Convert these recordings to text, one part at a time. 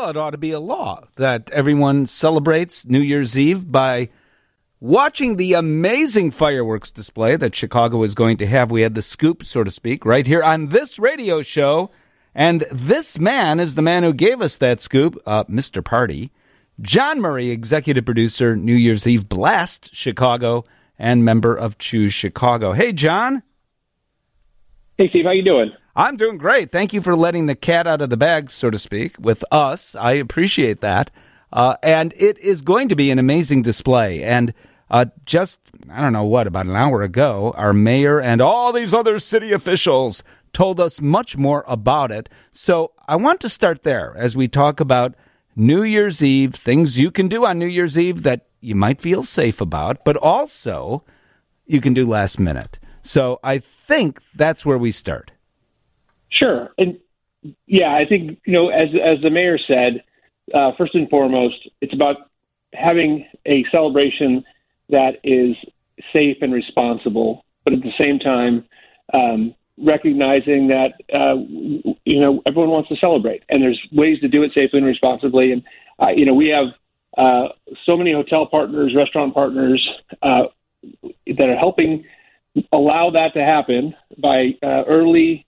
Well, it ought to be a law that everyone celebrates New Year's Eve by watching the amazing fireworks display that Chicago is going to have. We had the scoop, so to speak, right here on this radio show. And this man is the man who gave us that scoop, Mr. Party. John Murray, executive producer, New Year's Eve Blast Chicago, and member of Choose Chicago. Hey, John. Hey, Steve. How you doing? I'm doing great. Thank you for letting the cat out of the bag, so to speak, with us. I appreciate that. And it is going to be an amazing display. And just, I don't know what, about an hour ago, our mayor and all these other city officials told us much more about it. So I want to start there as we talk about New Year's Eve, things you can do on New Year's Eve that you might feel safe about, but also you can do last minute. So I think that's where we start. Sure. And yeah, I think, as the mayor said, first and foremost, it's about having a celebration that is safe and responsible, but at the same time, recognizing that, everyone wants to celebrate, and there's ways to do it safely and responsibly. And, we have so many hotel partners, restaurant partners that are helping allow that to happen by early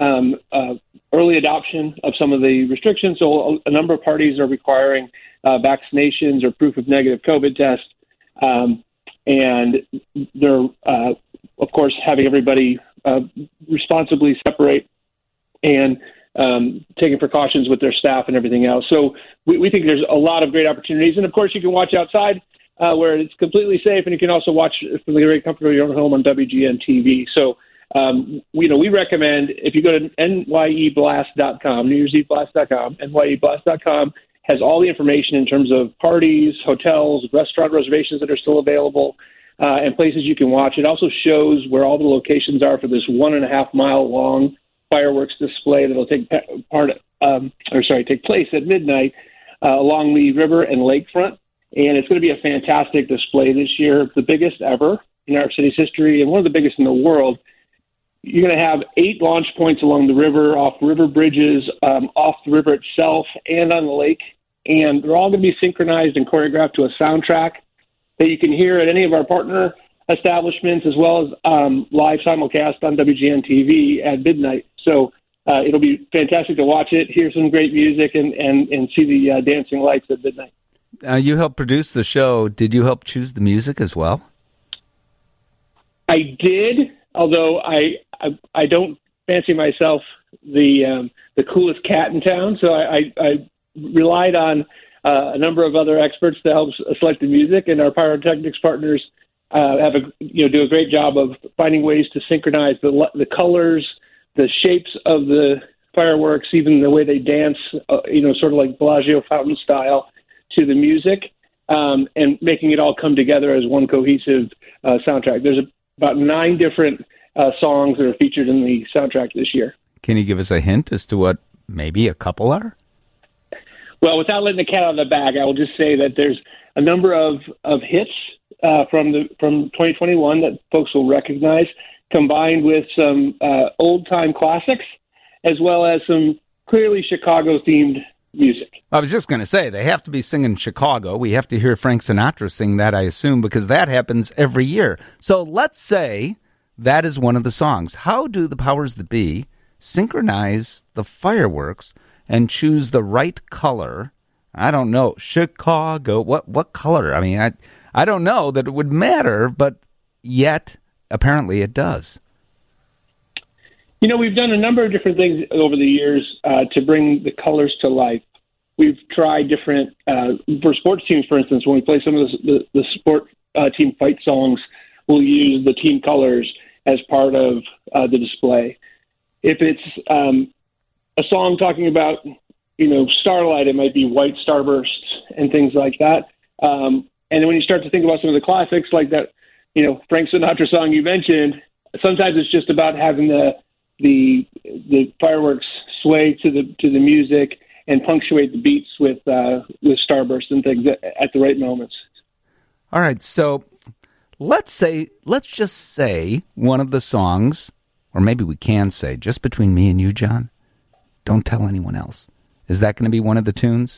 adoption of some of the restrictions. So a number of parties are requiring vaccinations or proof of negative COVID test. And they're, of course, having everybody responsibly separate and taking precautions with their staff and everything else. So we think there's a lot of great opportunities. And, of course, you can watch outside where it's completely safe, and you can also watch from the great comfort of your own home on WGN TV. So, we recommend, if you go to NYEblast.com, NewYear'sEveBlast.com, NYEblast.com has all the information in terms of parties, hotels, restaurant reservations that are still available, and places you can watch. It also shows where all the locations are for this 1.5 mile long fireworks display that'll take place at midnight along the river and lakefront. And it's going to be a fantastic display this year, the biggest ever in our city's history, and one of the biggest in the world. You're going to have 8 launch points along the river, off river bridges, off the river itself, and on the lake. And they're all going to be synchronized and choreographed to a soundtrack that you can hear at any of our partner establishments, as well as live simulcast on WGN TV at midnight. So it'll be fantastic to watch it, hear some great music, and see the dancing lights at midnight. You helped produce the show. Did you help choose the music as well? I did, although I don't fancy myself the coolest cat in town, so I relied on a number of other experts to help select the music, and our pyrotechnics partners do a great job of finding ways to synchronize the colors, the shapes of the fireworks, even the way they dance, sort of like Bellagio fountain style, to the music, and making it all come together as one cohesive soundtrack. There's about 9 different songs that are featured in the soundtrack this year. Can you give us a hint as to what maybe a couple are? Well, without letting the cat out of the bag, I will just say that there's a number of hits from 2021 that folks will recognize, combined with some old-time classics, as well as some clearly Chicago-themed music. I was just going to say, they have to be singing Chicago. We have to hear Frank Sinatra sing that, I assume, because that happens every year. So let's say that is one of the songs. How do the powers that be synchronize the fireworks and choose the right color? I don't know. Chicago, what color? I mean, I don't know that it would matter, but yet apparently it does. We've done a number of different things over the years to bring the colors to life. We've tried different, for sports teams, for instance, when we play some of the sport team fight songs, we'll use the team colors as part of the display. If it's a song talking about, starlight, it might be white starbursts and things like that. And then when you start to think about some of the classics like that, Frank Sinatra song you mentioned, sometimes it's just about having the fireworks sway to the music and punctuate the beats with starbursts and things at the right moments. All right, so let's just say one of the songs, or maybe we can say, just between me and you, John, don't tell anyone else, Is that going to be one of the tunes?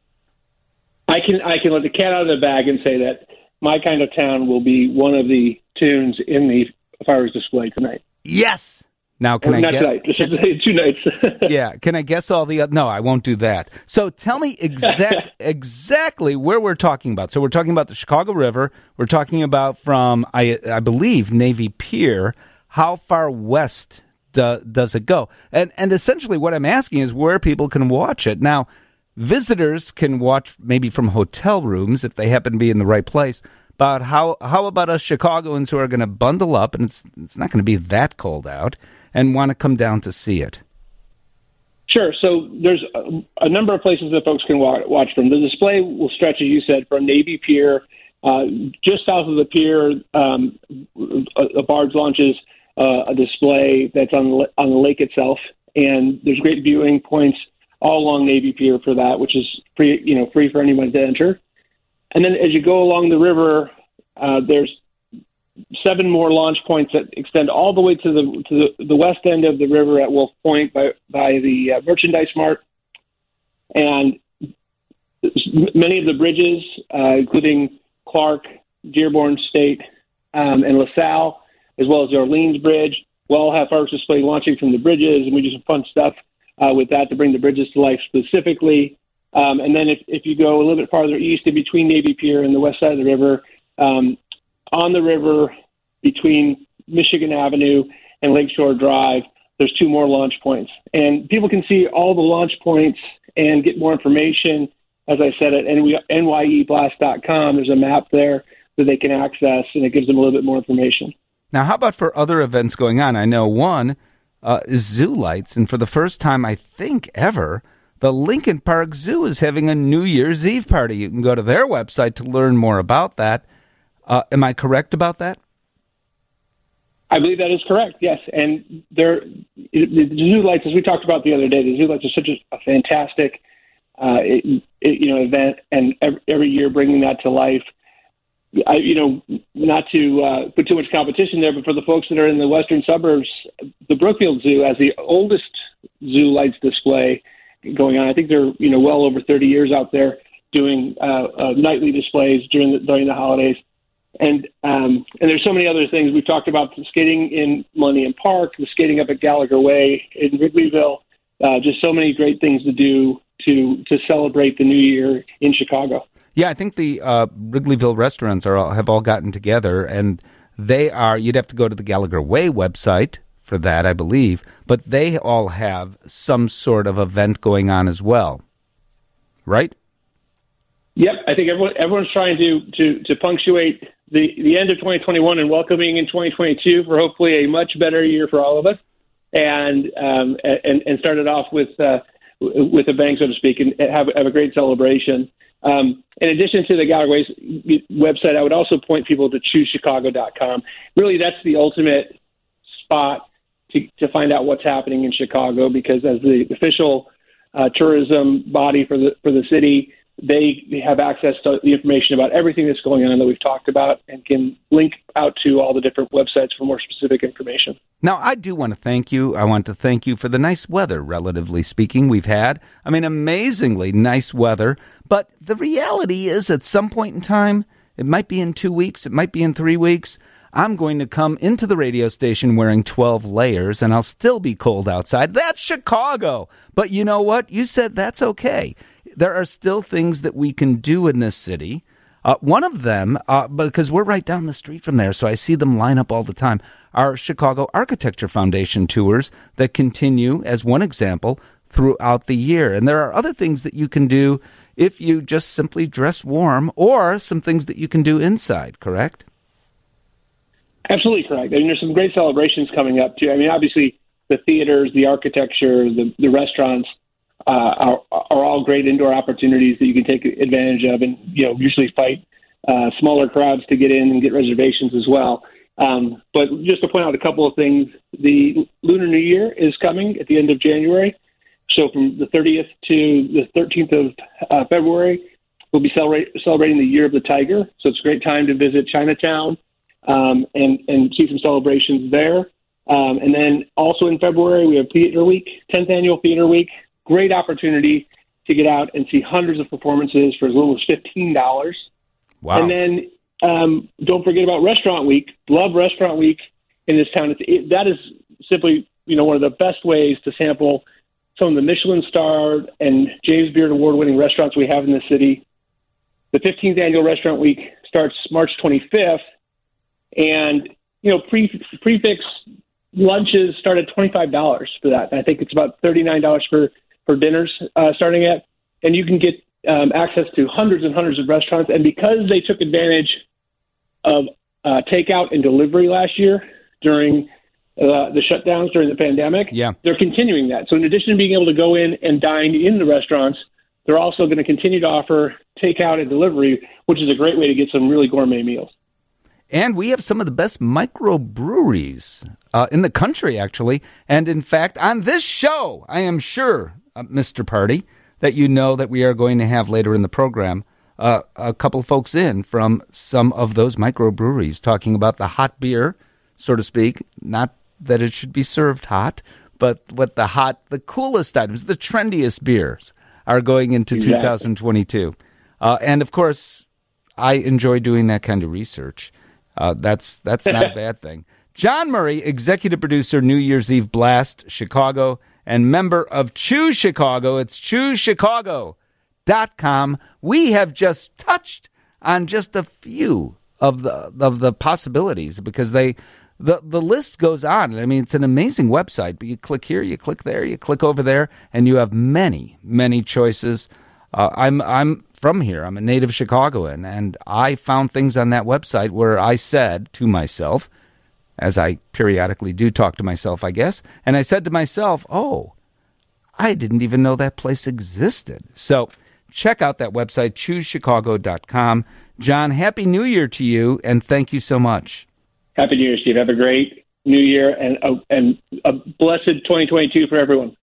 I can let the cat out of the bag and say that My Kind of Town will be one of the tunes in the fireworks display tonight. Yes. Now, can I not get tonight? Just 2 nights. Yeah. Can I guess all the? No, I won't do that. So tell me exactly where we're talking about. So we're talking about the Chicago River. We're talking about from I believe Navy Pier. How far west does it go? And essentially, what I'm asking is where people can watch it now. Visitors can watch maybe from hotel rooms if they happen to be in the right place. But how about us Chicagoans who are going to bundle up, and it's not going to be that cold out, and want to come down to see it? Sure. So there's a number of places that folks can watch from. The display will stretch, as you said, from Navy Pier, just south of the pier. A barge launches a display that's on the lake itself, and there's great viewing points all along Navy Pier for that, which is free for anyone to enter. And then as you go along the river, there's 7 more launch points that extend all the way to the west end of the river at Wolf Point by the Merchandise Mart. And many of the bridges, including Clark, Dearborn State, and LaSalle, as well as the Orleans Bridge, will all have fireworks display launching from the bridges, and we do some fun stuff with that to bring the bridges to life specifically. And then if you go a little bit farther east in between Navy Pier and the west side of the river, on the river between Michigan Avenue and Lakeshore Drive, there's 2 more launch points. And people can see all the launch points and get more information, as I said, at nyeblast.com. There's a map there that they can access, and it gives them a little bit more information. Now, how about for other events going on? I know one is Zoo Lights, and for the first time, I think, ever, the Lincoln Park Zoo is having a New Year's Eve party. You can go to their website to learn more about that. Am I correct about that? I believe that is correct, yes. And the Zoo Lights, as we talked about the other day, the Zoo Lights are such a fantastic event, and every year bringing that to life. Not to put too much competition there, but for the folks that are in the western suburbs, the Brookfield Zoo has the oldest Zoo Lights display going on. I think they're well over 30 years out there doing nightly displays during the holidays, and there's so many other things. We've talked about the skating in Millennium Park, the skating up at Gallagher Way in Wrigleyville. Just so many great things to do to celebrate the new year in Chicago. Yeah, I think the Wrigleyville restaurants have all gotten together, and you'd have to go to the Gallagher Way website for that, I believe, but they all have some sort of event going on as well, right? Yep, I think everyone's trying to punctuate the end of 2021 and welcoming in 2022 for hopefully a much better year for all of us, and start it off with a bang, so to speak, and have a great celebration. In addition to the Gallagher Way website, I would also point people to ChooseChicago.com. Really, that's the ultimate spot to find out what's happening in Chicago, because as the official tourism body for the city, they have access to the information about everything that's going on that we've talked about, and can link out to all the different websites for more specific information. Now, I do want to thank you. I want to thank you for the nice weather, relatively speaking, we've had. I mean, amazingly nice weather. But the reality is, at some point in time, it might be in 2 weeks, it might be in 3 weeks, I'm going to come into the radio station wearing 12 layers, and I'll still be cold outside. That's Chicago. But you know what? You said that's okay. There are still things that we can do in this city. One of them, because we're right down the street from there, so I see them line up all the time, are Chicago Architecture Foundation tours that continue, as one example, throughout the year. And there are other things that you can do if you just simply dress warm, or some things that you can do inside, correct? Absolutely correct. I mean, there's some great celebrations coming up, too. I mean, obviously, the theaters, the architecture, the restaurants are all great indoor opportunities that you can take advantage of, and, usually fight smaller crowds to get in and get reservations as well. But just to point out a couple of things, the Lunar New Year is coming at the end of January. So from the 30th to the 13th of February, we'll be celebrating the Year of the Tiger. So it's a great time to visit Chinatown and see some celebrations there. And then also in February, we have Theater Week, 10th Annual Theater Week. Great opportunity to get out and see hundreds of performances for as little as $15. Wow. And then don't forget about Restaurant Week. Love Restaurant Week in this town. That is simply, one of the best ways to sample some of the Michelin-starred and James Beard Award-winning restaurants we have in the city. The 15th Annual Restaurant Week starts March 25th, and, prefix lunches start at $25 for that. I think it's about $39 for dinners starting at, and you can get access to hundreds and hundreds of restaurants. And because they took advantage of takeout and delivery last year during the shutdowns during the pandemic, they're continuing that. So in addition to being able to go in and dine in the restaurants, they're also going to continue to offer takeout and delivery, which is a great way to get some really gourmet meals. And we have some of the best microbreweries in the country, actually. And in fact, on this show, I am sure, Mr. Pardee, that you know that we are going to have later in the program a couple of folks in from some of those microbreweries talking about the hot beer, so to speak. Not that it should be served hot, but what the coolest items, the trendiest beers are going into 2022. And of course, I enjoy doing that kind of research. That's not a bad thing. John Murray, executive producer, New Year's Eve Blast, Chicago, and member of Choose Chicago. It's ChooseChicago.com. We have just touched on just a few of the possibilities because the list goes on. I mean, it's an amazing website, but you click here, you click there, you click over there, and you have many, many choices. I'm from here. I'm a native Chicagoan, and I found things on that website where I said to myself, as I periodically do talk to myself, I guess, and I said to myself, oh, I didn't even know that place existed. So check out that website, ChooseChicago.com. John, Happy New Year to you, and thank you so much. Happy New Year, Steve. Have a great New Year and a blessed 2022 for everyone.